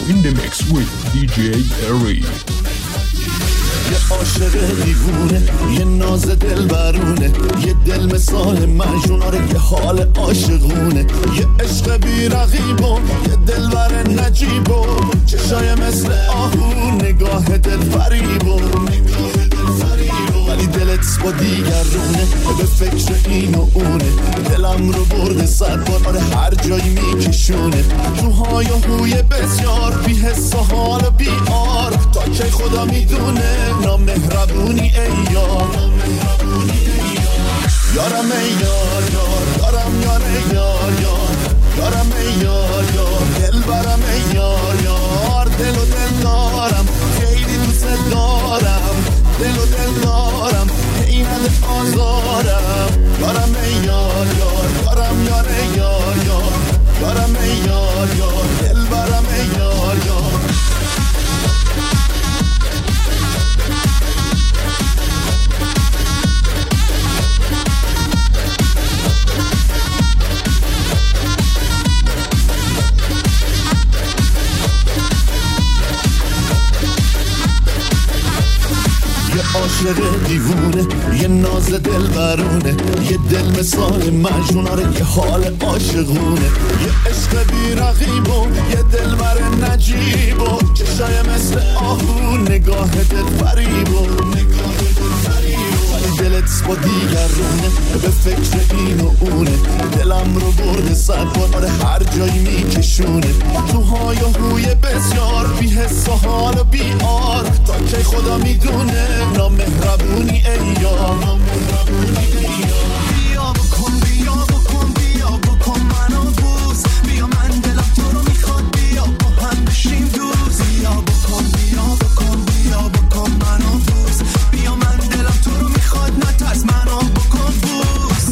in the mix with DJ Perry. یه عاشق دیوونه، یه ناز دل برونه، یه دل مثال مجنونه، یه حال عاشقونه، یه عشق بی رقیبو، یه دل بر نجیبو، چشای مثل آهو، نگاه دل فریبو، ولی دلت با دیگرونه، به فکر این و اونه، دلم رو برده 100 بار، آره هر جایی میکشونه، تو های و هوی بسیار، بی حس و حال و بی آر، تا که خدا میدونه نامهربونی ای یار، یارم ای یار یار، یارم یار ای یار یار، یارم ای یار یار، دل برم ای یار یار، دل و دل دارم، خیلی دوست دارم، دل و دل دارم، این همه آزارم، یارم ای یار یار، یارم یار ای یار یار، یارم ای یار یار، دل برم ای یار یار. عاشق دیوونه، یه ناز دل برونه، یه دل مثال مجنونه، یه حال عاشقونه، یه عشق بی رقیبو، یه دل بر نجیبو، چشای مثل آهو، نگاه دل فریبو، ولی دلت با دیگرونه، به فکر این و اونه، دلم رو برده 100 بار، آره هر جایی میکشونه، تو های و هوی بسیار، بی حس و حال و بی آر، تا که خدا میدونه نامهربونی ای یار، بیا بکن بیا بکن بیا بکن منو بوس، بیا من دلم تو رو میخواد، بیا با هم بشیم دوست، بیا بکن بیا بکن بیا بکن منو بوس، بیا من دلم تو رو میخواد، نترس منو بکن بوس.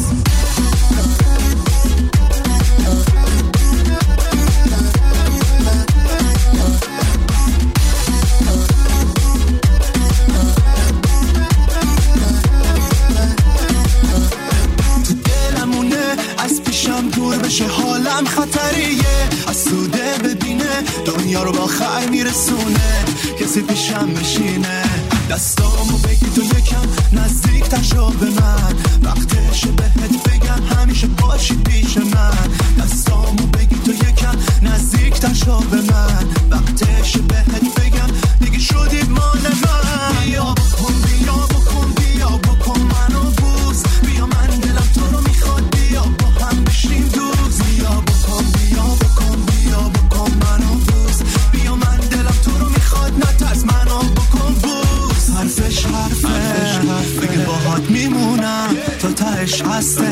بشه حالم خطریه، از سوده ببینه دنیا رو با خیر میرسونه، کسی پیشم بشینه، دستامو بگی تو یکم نزدیک تر به من، وقتشه بهت بگم همیشه باشی پیش من، دستامو بگی تو یکم نزدیک تر به من، وقتشه بهت بگم دیگه شدی مال من، بیا بکن بیا بکن بیا بکن منو بوس، بیا من دلم تو رو میخواد، بیا با هم بشیم دوست، بیا بکن بیا بکن بیا بکن منو بوس، بیا من دلم تو رو میخواد، نترس منو بکن بوس. حرفش حرفه بگه باهات میمونم تا تهش هسته،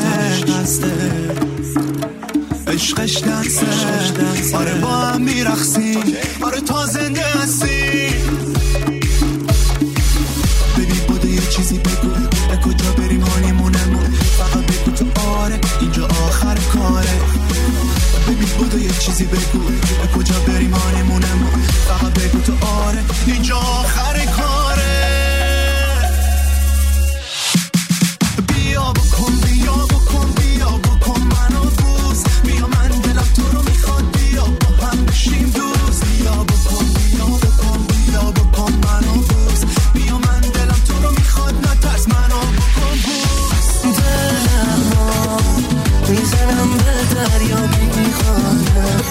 عشقش دنسه، آره با هم میرخسیم، آره تا زنده هستیم. ببین بوده یه چیزی بگو، به کجا بریم هانیمونمون، فقط بگو تو آره اینجا آخر کاره. ببین بوده یه چیزی بگو، به کجا بریم هانیمونمون، فقط بگو تو آره اینجا آخر کاره. بیا بکن بیا بکن بیا بکن منو بوس، بیا من دلم تو رو میخواد، بیا با هم بشیم دوست، بیا بکن بیا بکن بیا بکن منو بوس، بیا من دلم تو رو میخواد، نترس منو بکن بوس. دلمو میزنم به دریا میخوانم،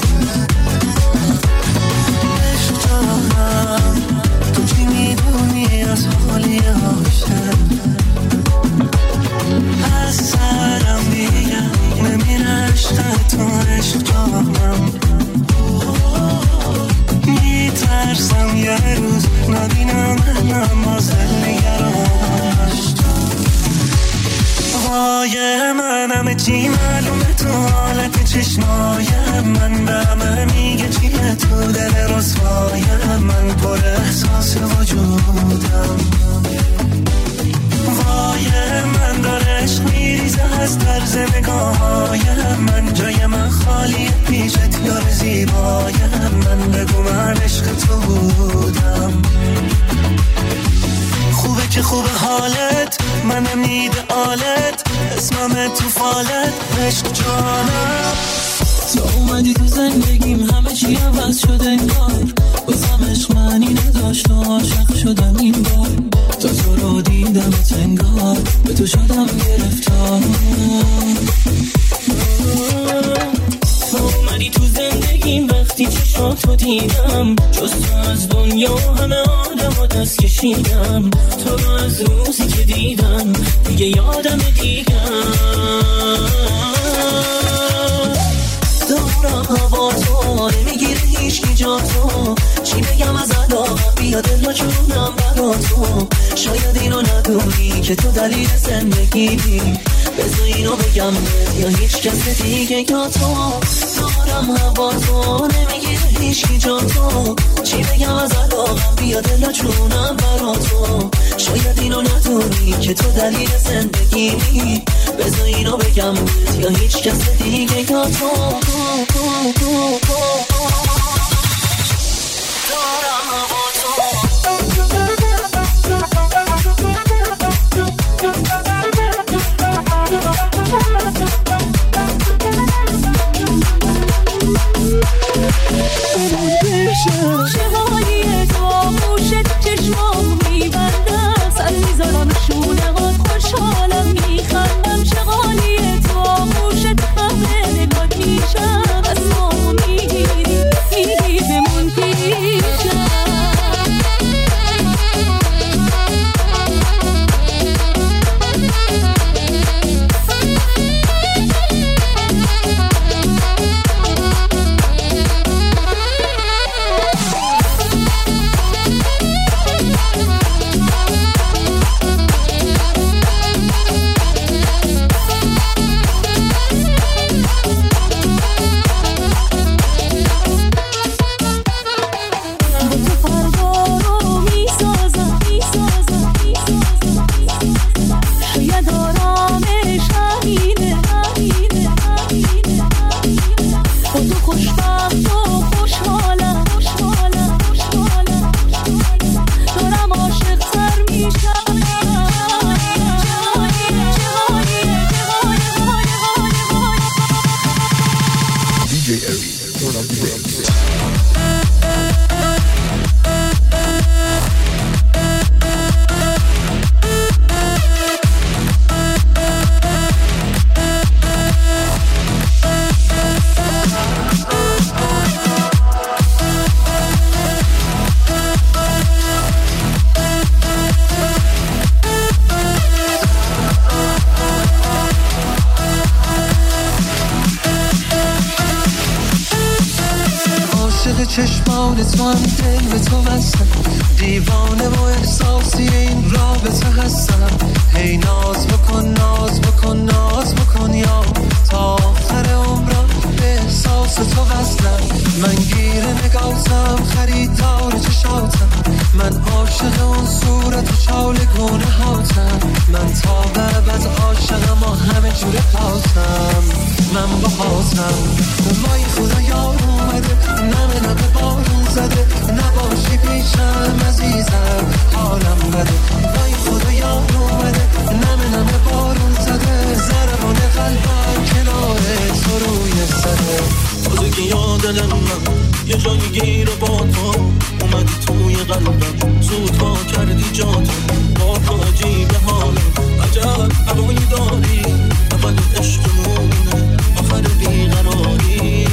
عشق جانم تو چی میدونی از حالی عاشق، از سرم میگم نمیره عشق تو، عشق جانم میترسم یه روز نبینم منم باز نگرانم، وای منم چی معلومه تو حالت چشمای من، به همه میگه چیه تو دل رسوای من، پر احساس وجودم، وای من داره عشق میریزه از طرز نگاههای من، جای من خالی پیشت یار زیبای من، بگو من عشق تو بودم. خوبه که خوبه حالت، منم ایدئالت، اسمم تو فالت، عشق جانم تو اومدی تو زندگیم همه چی عوض شده انگار بازم عشق معنی نداشت و عاشق شدم این بار تا تو رو دیدمت انگار به تو شدم گرفتار اومدی تو زندگیم وقتی چشاتو دیدم جز تو از دنیا همه آدم ها دست کشیدم تو رو از روزی که دیدم دیگه یادم دیگم دورم هوا تو نمیگیره هیچ کی جا تو چی بگم از علاقم بیا دل و جونم برا تو شاید اینو ندونی که تو دلیل زندگی بذار اینو بگم یا هیچ کس دیگه یا تو دورم هوا تو نمیگیره هیچ کی جا تو چی بگم از علاقم بیا دل و جونم برا تو شاید اینو ندونی که تو دلیل زندگی بذار اینو بگم یا هیچ کس دیگه یا تو دارم هوا شمالیه تو آموشت چشمام میبندم سر میذارم شونه ها خوشحالم میخندم شغالیه تو آموشت همه نگاه میشم از ما میگیری بمون پیشم چشمان تو هم دل به تو بستم دیوانه و احساسی این رابطه هستم هی ناز بکن ناز بکن ناز بکن یا تا آخر عمرم به احساس تو وصلم من گیر نگاهتم خریدار چشاتم من عاشق اون صورت و چالگونه هاتم من تا بعد عاشقم و همه جور پاتم من با هاتم وای خدا یار اومده نمه بارون زده نباشی پیشم عزیزم حالم بده وای خدا یار اومده نمه بارون زده ضربان قلبم کنار تو روی سده تازگی یادن من یه جایی گیر با تو اومدی توی قلبم زود ها کردی جاتو با تو عجیب حالم عجب هوایی داری اول عشقمونه آخر بیقراری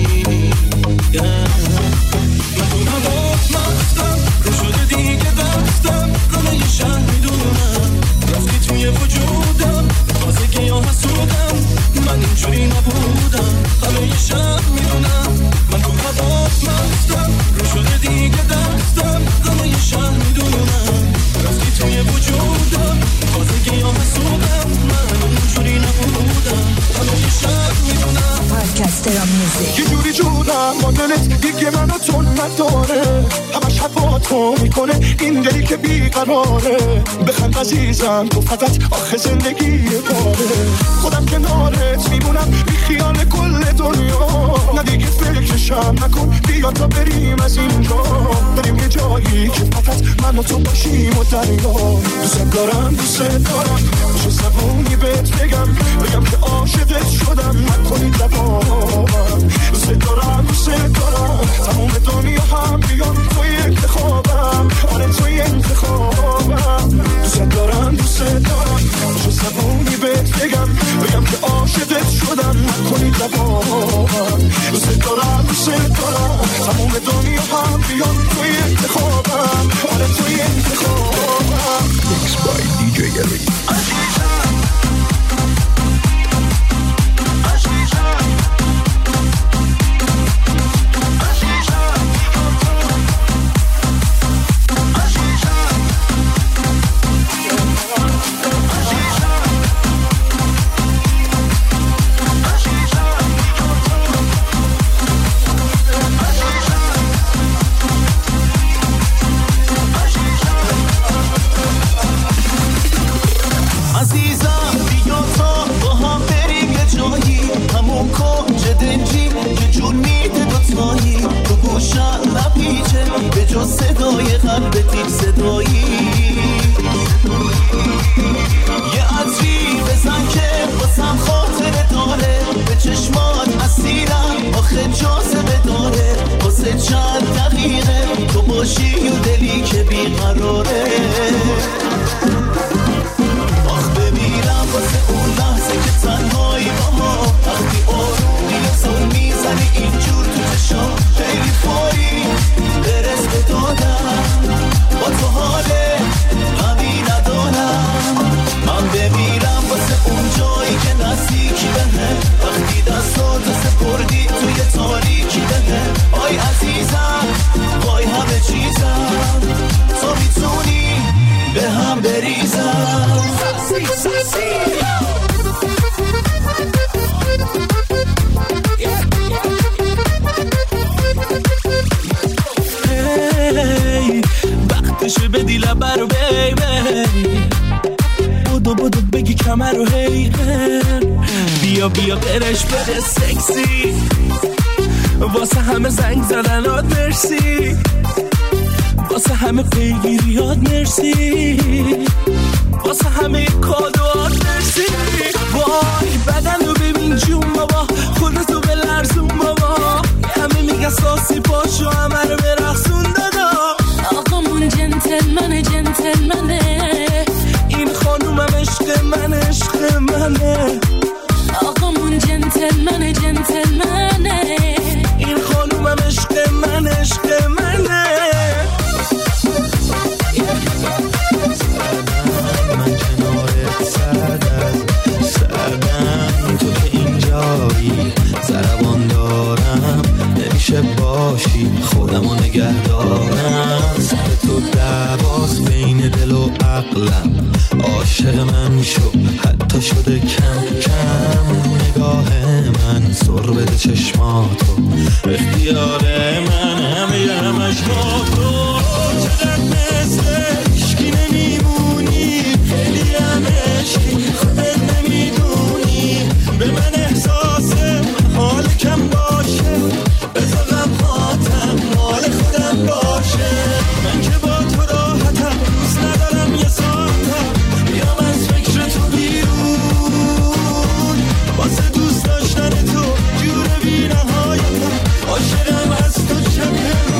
من تو نبات مستم رو شده دیگه دستم همه یه شهر میدونم رفتی توی وجودم تازگی ها حسودم من اینجوری نبودم همه یه شهر میدونم من تو نبات مستم رو شده دیگه دستم همه یه شهر میدونم رفتی توی وجودم تازگی ها حسودم من اینجوری نبودم همه یه شهر میدونم پادکسترام میوزیک یه جوری جونم با دلت دیگه منو تو نداره همش حرفا تو میکنه این دلی که بیقراره بخند عزیزم تو فقط آخه زندگی باره خودم کنارت میمونم بی خیال کل دنیا نه دیگه فکرشم نکن بیا تا بریم از اینجا بریم یه جایی که فقط من و تو باشیم و دریا دوست دارم چه زبونی بهت بگم که عاشقت شدم نکنی لبام دوست بیان توی انتخابم آره توی انتخابم Mixed by DJ Eric. صدای قلبت صدایی یه عطری بزن که واسم خاطره داره به چشمات اسیرم آخه جاذبه داره واسه چند دقیقه تو باشی و دلی که بیقراره آخ بمیرم واسه اون لحظه که تنهایی باها وقتی آرومی زل میزنی اینجور تو چشام خیلی فوری برس به دادم با تو حاله غمی ندارم من بمیرم واسه اون جایی که نزدیکی بهه وقتی دستاتو سپردی توی تاریکی بهه آی عزیزم وای همه چیزم تو میتونی به هم بریزم وقتشه بدی لبر رو بیبی بودو بگی کمر رو هیغن بیا برش بده سکسی واسه همه زنگ زدنات مرسی واسه همه پیگیریات مرسی واسه همه کادوات مرسی وای بدن رو ببین جون بابا خودتو به لرزون بابا همه میگه ساسی پاشو همه رو برقصون دادا آقامون جنتلمنه این خانومم عشق منه آقامون جنتلمنه این خانومم عشق منه من کنارت سردم تو که اینجایی زربان دارم نمیشه باشی خودمو نگه دارم سر تو دعواست بین دل و عقلم عاشق من شو حتی شده کم کم نگاه من سر بده چشماتو اختیار من همش با تو چقدر مثل عشقی نمیمونی خیلی هم عشقی خودت نمیدونی به من احساسه حال کم باشه بذارم خاطم مال خودم باشه من که با تو راحتم دوست ندارم یه ساعتم بیام از فکر تو بیرون واسه دوست داشتن تو جور بی نهایتم عاشقم از تو شب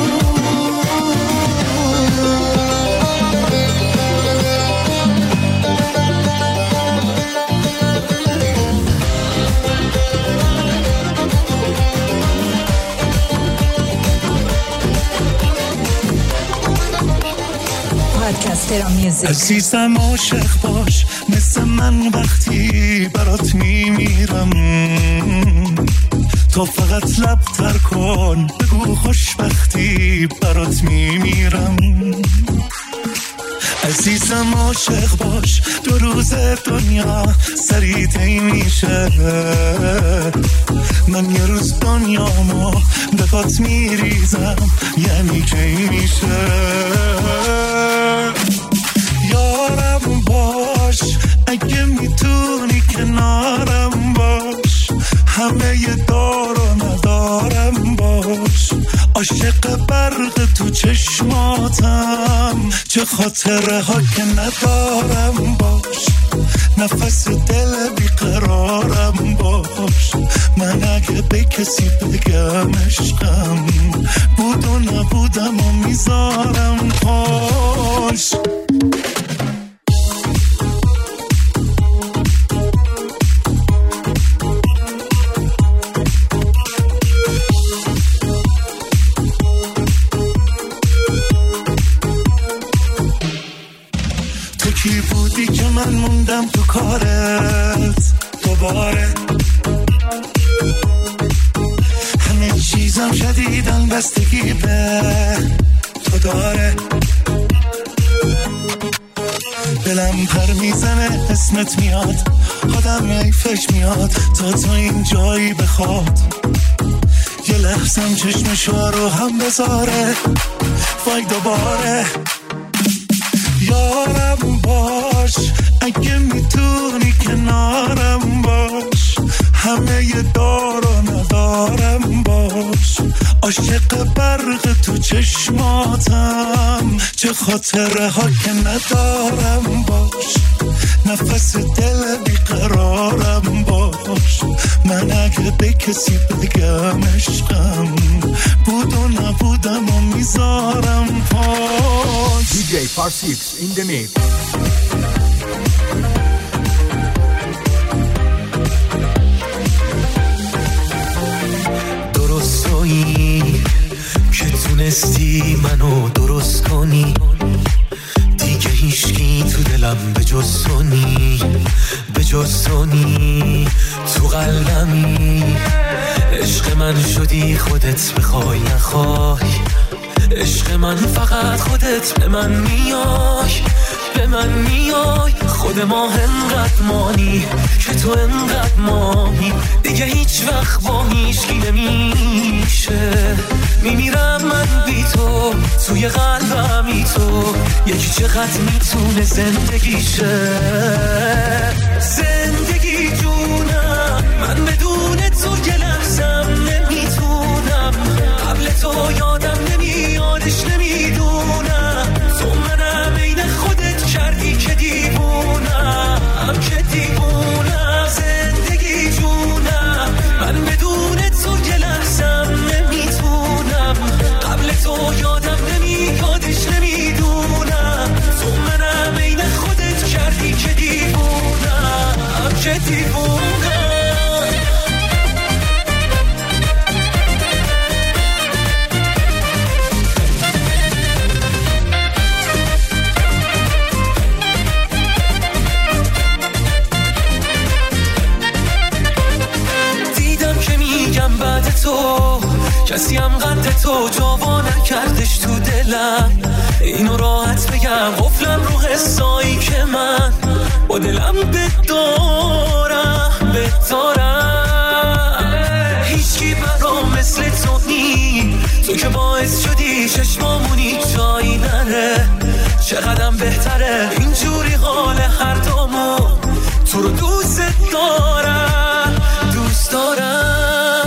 عزیزم عاشق باش مثل من وقتی برات میمیرم تو فقط لب تر کن بگو خوشبختی برات میمیرم عزیزم عاشق باش 2 روز دنیا سری طی میشه من یه روز دنیامو به پات میریزم یعنی کی میشه یارم باش اگه میتونی کنارم باش همه ی دار و ندارم باش عاشق برق تو چشماتم چه خاطره ها که ندارم باش نفس دل بیقرارم باش من اگه به کسی بگم عشقم بود و نبودم و میذارم پاش افتادم تو کارت دوباره، همه چیزم شدیدن بستگی به تو داره. دلم پر میزنه اسمت میاد، آدم حیفش میاد تا این جایی بخواد، یه لحظم چشمشو رو هم بذاره. وای دوباره یارم باش، اگه میتونی کنارم باش، همه ی دار و ندارم باش، عاشق برق تو چشماتم، چه خاطره ها که ندارم باش، نفس دل بیقرارم باش، من اگه به کسی بگم عشقم بود و نبودم و میذارم پاش. DJ Farsix in the mix. درستایی که تونستی منو درست کنی، دیگه هیچکی تو دلم به جز تو نی، به جز تو نی، تو قلبمی عشق من شدی خودت بخوای نخوای، عشق من فقط خودت به من میای، به من میای، خود ما انقدر مانی که تو انقدر مانی، دیگه هیچ وقت با هیچکی نمیشه، میمیرم من بی تو، توی قلبمی تو، یکی چقدر میتونه زندگیشه، زندگی جونم، من بدون تو یه لحظم نمیتونم، قبل تو یادم نمیادش نمیدونم، تو منم این خودت کردی که دیوونم، که دیوونم، زندگی جونم، من بدون تو یه لحظم نمیتونم، قبل تو یادم نمیادش نمیدونم، تو منم این خودت کردی که دیوونم، که دیوونم. تو کسی هم قد تو جوا نکردش تو دلم، اینو راحت بگم قفلم رو حسایی که من با دلم بدارم، هیچکی برام مثل تو نی، تو که باعث شدی چشمامونی جایی نره، چقدرم بهتره اینجوری حال هر دومون، تو رو دوست دارم، دوست دارم،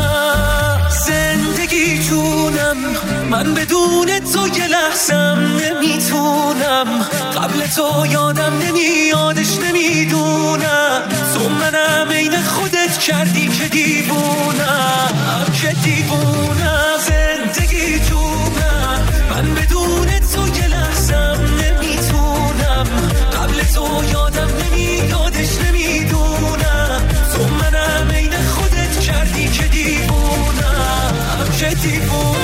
زندگی جونم، من بدون تو یه لحظم نمیتونم، قبل تو یادم نمیادش نمیدونم، تو منم این خودت کردی که دیوونم، که دیوونم، زندگی جونم، من بدون تو یه لحظم نمیتونم، قبل تو یادم نمیادش نمیدونم، تو منم این خودت کردی که دیوونم، که دیوونم.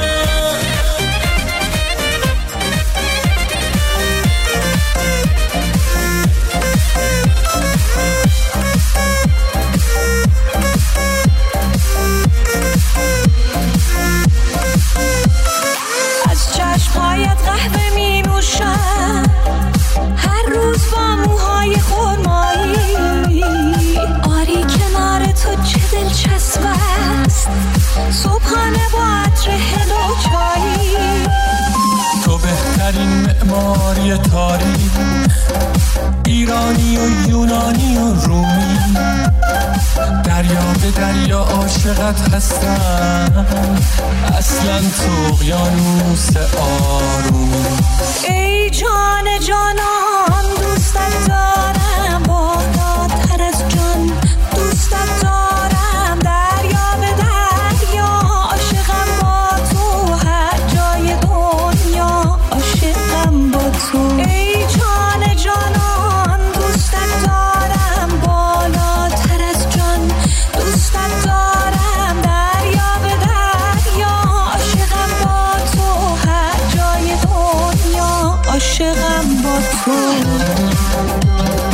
از چشمهایت قهوه می نوشم، هر روز با موهای خرمایی، آری کنار تو چه دلچسب است، صبحانه با عطر هل و چایی، تو بهترین معماری تاریخ، ایرانی و یونانی و رومی، دریا به دریا عاشقت هستم، اصلا تو اقیانوس آرومی، ای جان جانان دوستت دارم، بالاتر از جان دوستت دارم، دریا به دریا عاشقم با تو، هر جای دنیا عاشقم با تو، ای جان جانان دوستت دارم، بالاتر از جان دوستت دارم، دریا به دریا عاشقم با تو، هر جای دنیا عاشقم با تو.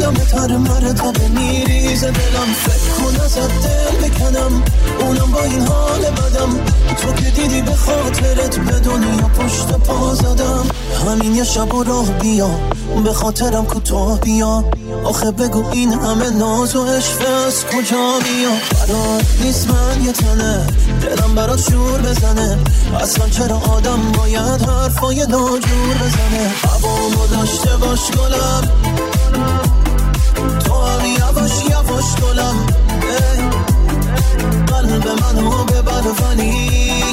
بیدم تر مره تا بمیریز دلم فکر کن ازت دل بکنم اونم با این حال بدم تو که دیدی به خاطرت به دنیا پشت پا زدم همین یه شب و راه بیا به خاطرم کوتاه بیا آخه بگو این همه ناز و عشق از کجا میاد برات نیست من یه تنه دلم برات شور بزنه اصلا چرا آدم باید حرفای ناجور بزنه هوامو داشته باش گلم تو هم یواش یواش گلم قلب منو ببر ولی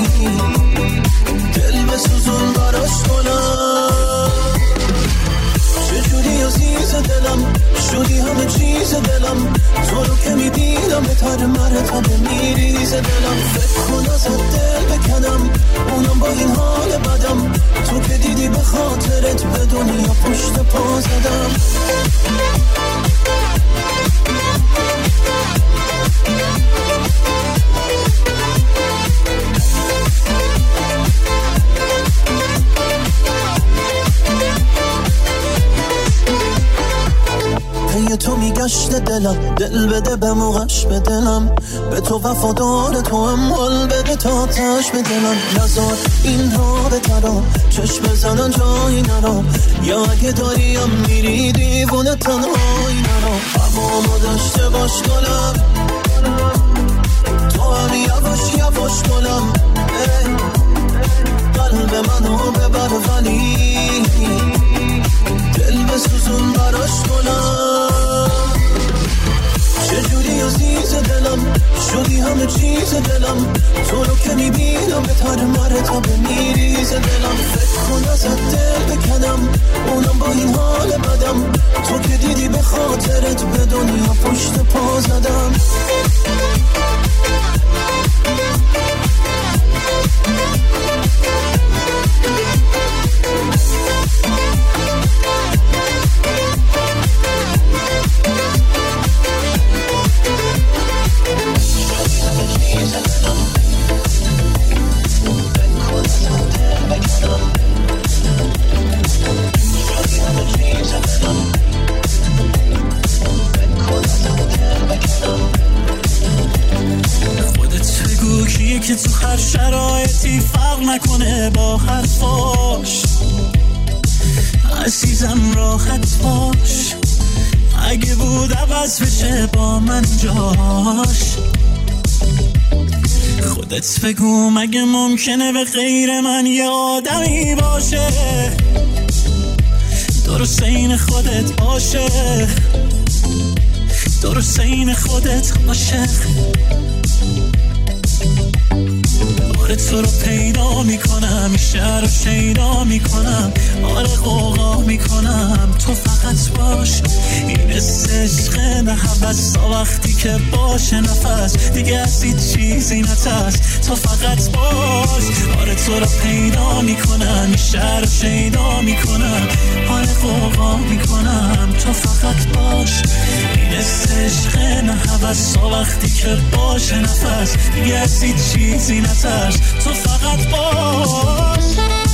دل بسوزون براش گلم چجوری عزیز دلم شدی همه چیز دلم تو رو که میبینم بهتر مره تا بمیریز دلم فکر کن ازت دل بکنم اونم با این حال بدم تو که دیدی به خاطرت به دنیا پشت پا زدم تو میگشت دلم دل بده به موقعش به دلم به تو وفادار تو هم حال بده تا تش به دلم نزار این ها به ترا چشم بزنن جایی نرا یا اگه داریم میری دیوونه تنهایی نرا همامو داشته باش گلم تو هم یواش یواش گلم قلب منو ببر ولی دل بسوزون براش گلم چجوری عزیز دلم شدی همه چیز دلم تو رو که میبینم بهتر مره تا بمیریز دلم فکر کن ازت دل بکنم اونم با این حال بدم تو که دیدی به خاطرت به دنیا پشت پا زدم که تو هر شرایطی فرق نکنه با حرفاش عزیزم راحت باش اگه بود عوض بشه با من جاش خودت بگو مگه ممکنه به غیر من یه آدمی باشه درست این خودت باشه درست این خودت باشه آره تو رو پیدا میکنم این شهر رو شیدا میکنم آره غوغا میکنم تو فقط باش این عشق نه حوث تا وقتی که باشه نفس دیگه از هیچ چیزی نترس تو فقط باش آره تو رو پیدا میکنم این شهر رو شیدا میکنم آره غوغا میکنم تو فقط باش این عشق نه حوث تا وقتی که باشه نفس دیگه از هیچ چیزی نترس تو فقط باش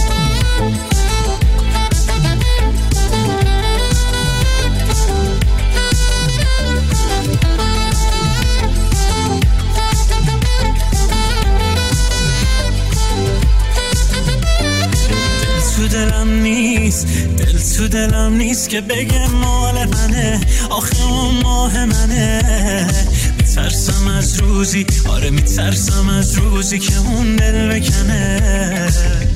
دل تو دلم نیست که بگه مال منه آخه اون ماه منه میترسم از روزی آره میترسم از روزی که اون دل بکنه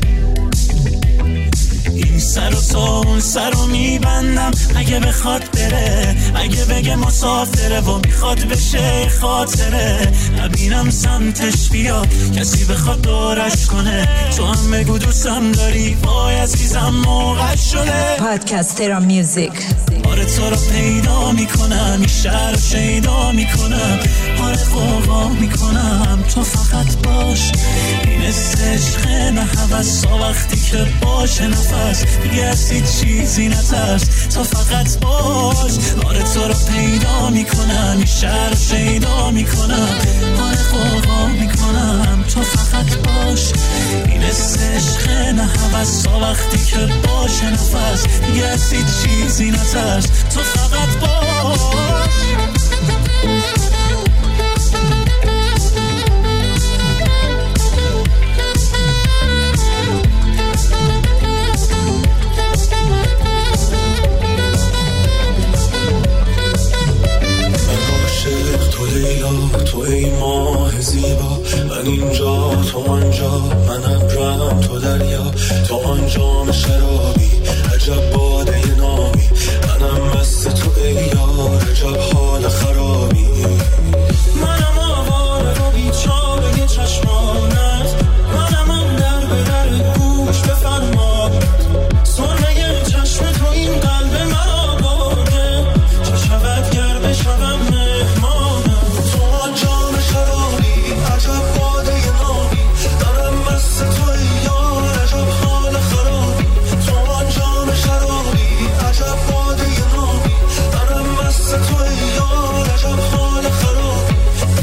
این سر و تا اون سر رو میبندم اگه بخواد بره اگه بگه مسافره و میخواد بشه خاطره نبینم سمتش بیاد کسی بخواد دورش کنه تو هم بگو دوستم داری وای عزیزم موقع شده پادکست ترا میوزیک آره تو رو پیدا میکنم این شهر رو شیدا میکنم آره غوغا میکنم تو فقط باش این عشق نه حوث تا وقتی که باشه نفس دیگه از هیچ چیزی نترس تو فقط باش آره تو رو پیدا میکنم این شهر رو شیدا میکنم آره غوغا میکنم تو فقط باش این عشق نه حوث تا وقتی که باشه نفس دیگه از هیچ چیزی نترس تو فقط باش تو ای ماه زیبا، من اینجا تو آنجا، من ابرم تو دریا، تو آن جام شرابی عجب باده نامی، منم مست تو ای یار عجب حال خرابی. منم آواره و بیچاره چشمانت، منم آن در به در گوش بفرماد، سرمه چشم تو این قلب من آباده، چه شود گر بشوم مهمان جام شرابی عجب باده نامی، منم مست تو ای یار عجب حال خرابی. تو آن جام شرابی عجب باده نامی، منم مست تو ای یار عجب حال خرابی.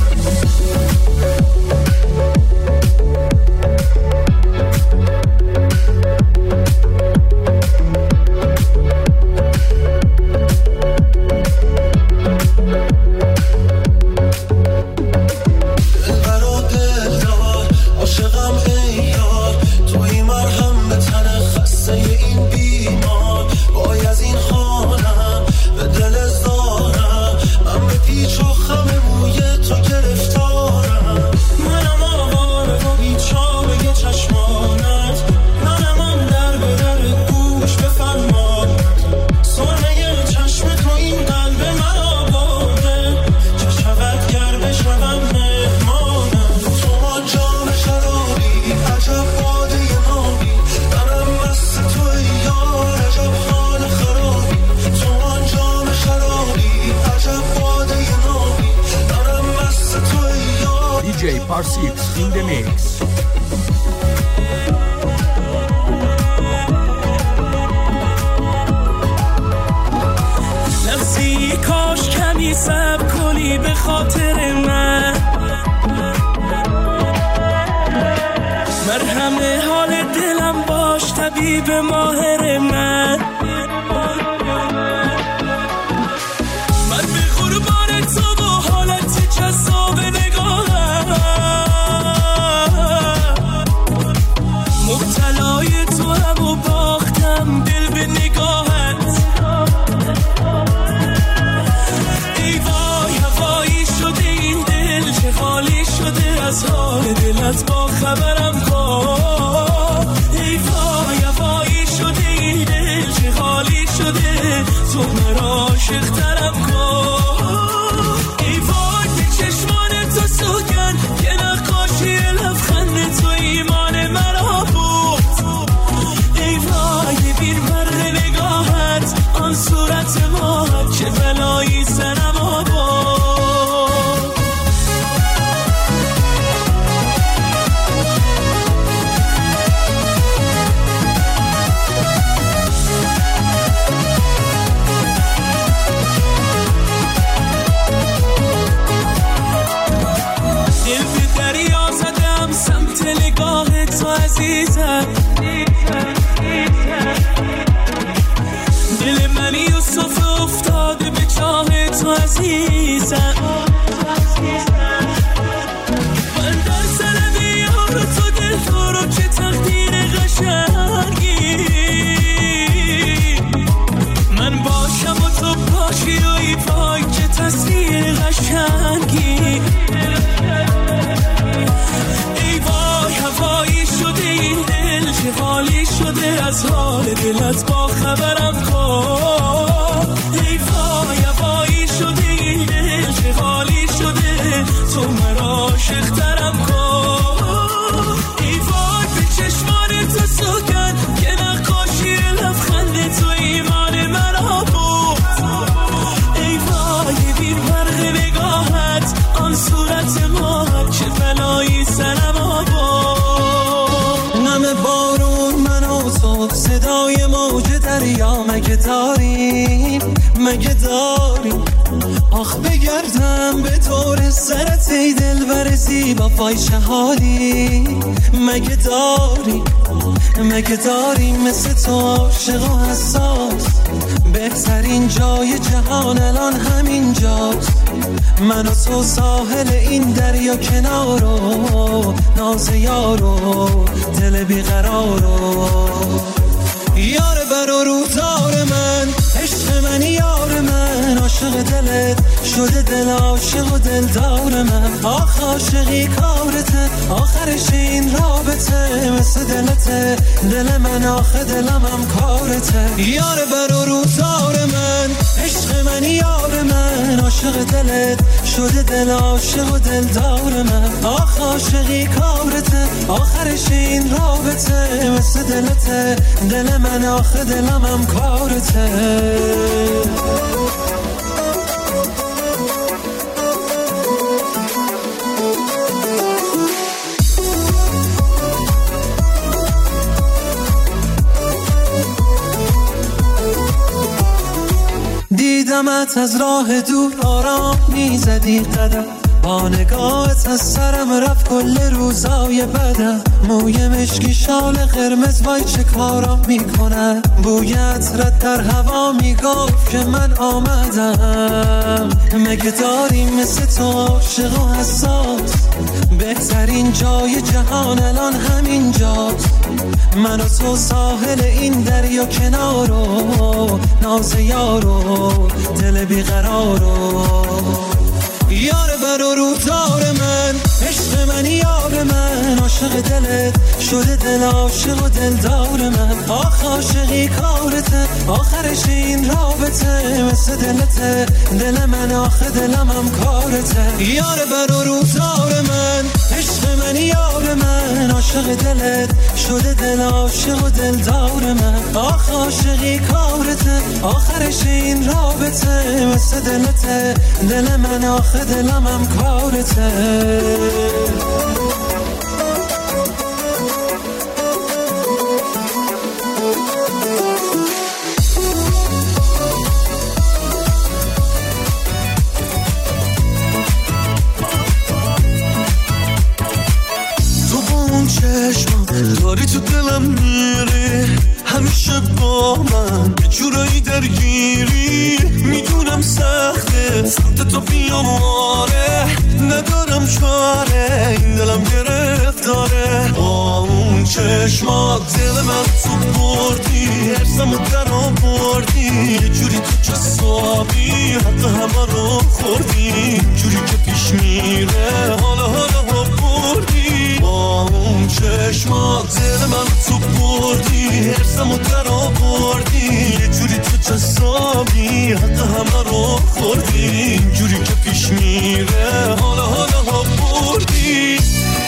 DJ Parsix in the mix. نفسی کاش کمی صبر کنی به خاطر من، مرهم حال دلم باش طبیب ماهر من. من به قربان تو با حالت جذاب نگاهم، مبتلای تو هم و باختم دل به نگاهت. ای وای هوایی شده این دل، چه حالی شده از حال دلت با خبرم کن. ای وای هوایی شده این دل، چه حالی شده تو مرا عاشق ترم کن. ای وای به چشمان تو سوگن که نقاشی لبخند تو ایمان مرا بود. ای وای ببین برق نگاهت آن صورت ما که بلایی سرم آباد. دل به دریا زدم سمت نگاه تو عزیزم، دل من یوسف افتاده به چاه تو عزیزم. من در سر بیار تو دل تو رو که تقدیر قشنگی، من باشم و تو باشی و ای وای که تصویر قشنگی. ای وای هوایی شده این دل، چه حالی شده از حال دلت با خبرم کن. ای وای هوایی شده این دل، چه حالی شده تو مرا عاشق ترم کن. ای وای به چشمان تو سوگن که نقاشی لبخند تو ایمان مرا بود. ای وای ببین برق نگاهت آن صورت ما که بلایی سرم آباد. نم بارون من و تو صدای موج دریا مگه داریم، مگه داریم. آخ بگردم به طور سرت ای دلبر زیبا وای چه حالی مگه داری مثل تو عاشق و حساس بهترین جای جهان الان همین جاست من و تو ساحل این دریا کنارو ناز یارو دل بیقرارو یار بر و روزار من عشق من یار من عاشق دلت شده دل عاشق و دلدار من آخ عاشقی کارته آخرش این رابطه مثل دلته دل من آخه دلم هم کارته یار بر و روزار من عشق من یار من عاشق دلت شده دل عاشق و دلدار من آخ عاشقی کارته آخرش این رابطه مثل دلته دل من آخه دلم هم کارته دیدمت از راه دور آرام میزدی قدم با نگاهت از سرم رفت کل روزای بدم موی مشکی شال قرمز وای چه کارا میکنه بویت رد در هوا میگفت که من آمدم مگه داریم مثل تو عاشق و حساس بهترین جای جهان الان همین جاست من و تو ساحل این دریا کنارو ناز یارو دل بیقرارو یار بر و روزار من عشق من یار من عاشق دلت شده دل عاشق و دلدار من آخ عاشقی کارته آخرش این رابطه مثل دلته دل من آخه دلم هم کارته یار بر و روزار من عشق من یار من عاشق دلت شده دل عاشق و دلدار من آخ عاشقی کارته آخرش این رابطه مثل دلته دل من آخه دلم هم کارته داری تو دلم میری همیشه با من یه جورایی درگیری میدونم سخته سمت تو بیام آره ندارم چاره این دلم گرفتاره با اون چشمات دل من تو بردی ارسم و در آوردی یه جوری تو جسابی حتی همه رو خوردی جوری که پیش میره حالا بردی با اون چشمات دل من تو بردی ارسم و در آوردی یه جوری تو جسابی حتی همه رو خوردی جوری که پیش میره حالا بردی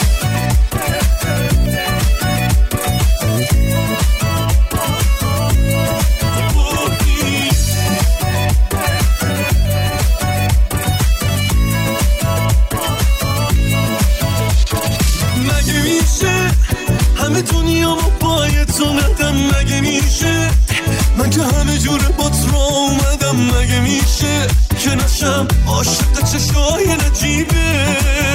همه دنیا با پای تو ندم مگه میشه من که همه جوره با تو اومدم مگه میشه که نشم عاشق چشای نجیبه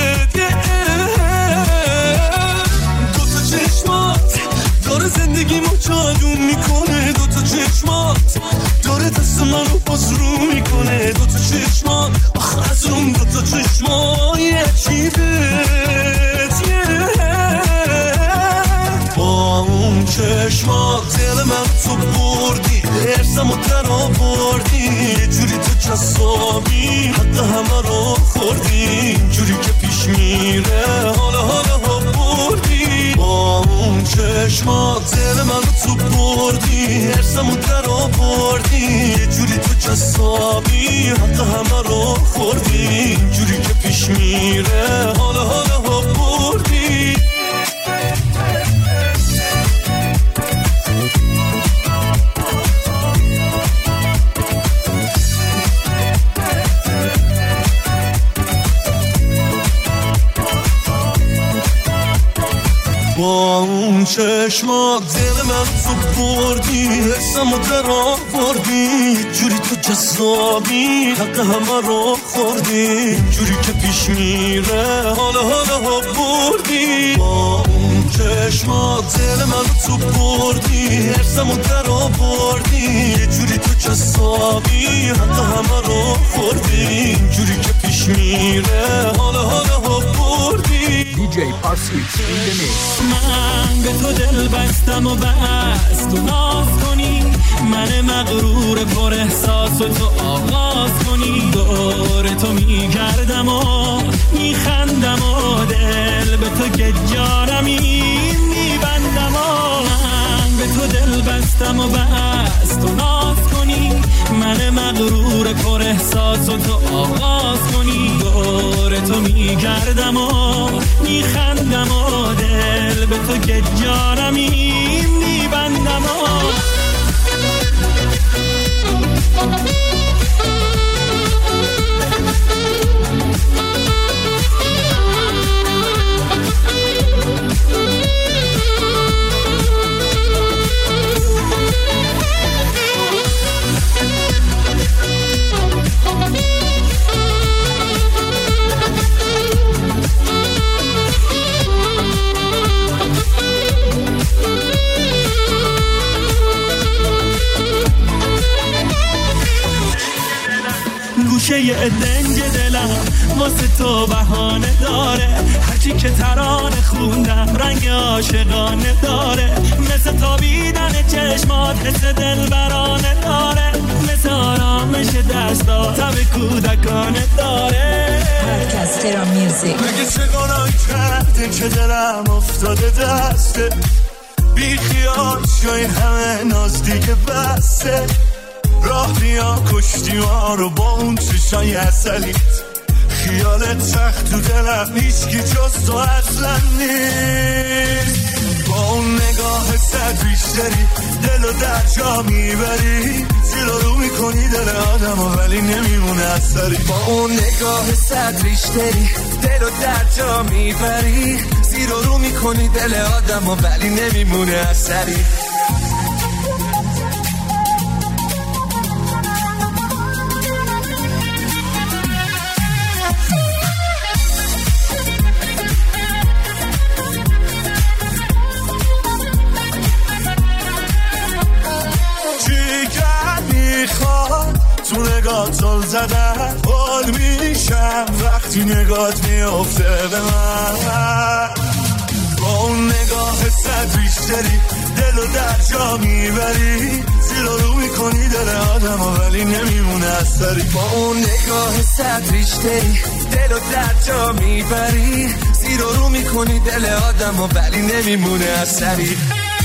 دوتا چشمات داره زندگیمو جادو میکنه دوتا چشمات داره دست منو باز رو میکنه دوتا چشمات آخ از اون دوتا چشمای عجیبه با اون چشمات دل من تو بردی ارسم و در آوردی یه جوری تو جسابی حتی همه رو خوردی جوری که پیش میره حالا بردی با اون چشمات دل من تو بردی ارسم و در آوردی یه جوری تو جسابی حتی همه رو خوردی جوری که پیش میره حالا بردی با اون چشمات دل من تو بردی، حسمو در آوردی، جوری تو جذابی حق همه رو خوردی، جوری که پیش میره حالا بردی. با اون چشمات دل من تو بردی، حسمو در آوردی، جوری تو جذابی حق همه رو خوردی، جوری که پیش میره حالا بردی. DJ Parsix in the mix. من به تو دل بستم و بس تو ناز کنی، من مغرور پر احساس و تو آغاز کنی، دور تو میگردم و میخندم و دل به تو که جانمی میبندم و من به تو دل بستم و بس تو ناز کنی، من مغرور پر احساس و تو آغاز کنی، دور تو میگردم و میخندم و دل به تو که جانمی میبندم و گوشه دنج دلم واسه تو بهانه داره، هرچی که ترانه خوندم رنگ عاشقانه داره، مثل تابیدن چشمات حس دلبرانه داره، مثل آرامش دستا تب کودکانه داره. مرکز تهران میوزیک. مگه چه گناهی کردی که دلم افتاده دسته، بی خیال شای همه ناز دیگه بسته، راه بیا کشتی ما رو با اون چشای اصلیت، خیالت سخت تو دلم هیچکی جز تو اصلا نیست، با اون نگاه صد بیشتری دل و در جا میبری، زیر رو میکنی دل آدم ولی نمیمونه اثری، با اون نگاه صد بیشتری دل و در جا میبری، زیر رو میکنی دل آدم ولی نمیمونه اثری. تو نگاه زل زدن حال میشم وقتی نگاهت میافته به من، با اون نگاه صد بیشتری دل و در جا میبری، زیر رو میکنی دل آدم ولی نمیمونه اثری، با اون نگاه صد بیشتری دل و در جا میبری، زیر رو میکنی دل آدم ولی نمیمونه اثری.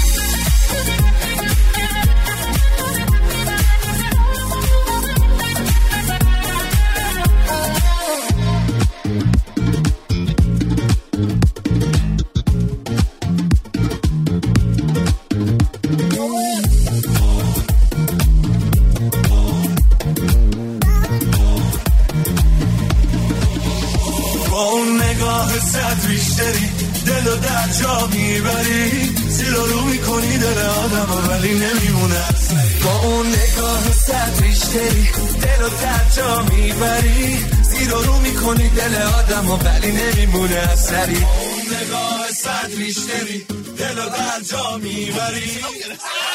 دل و در جا میبری، زیر رو میکنی دل آدم ولی نمیمونه اثری، با اون نگاه صد بیشتری دل و در جا میبری، زیر رو میکنی دل آدم ولی نمیمونه اثری، با اون نگاه صد بیشتری دل و در جا میبری.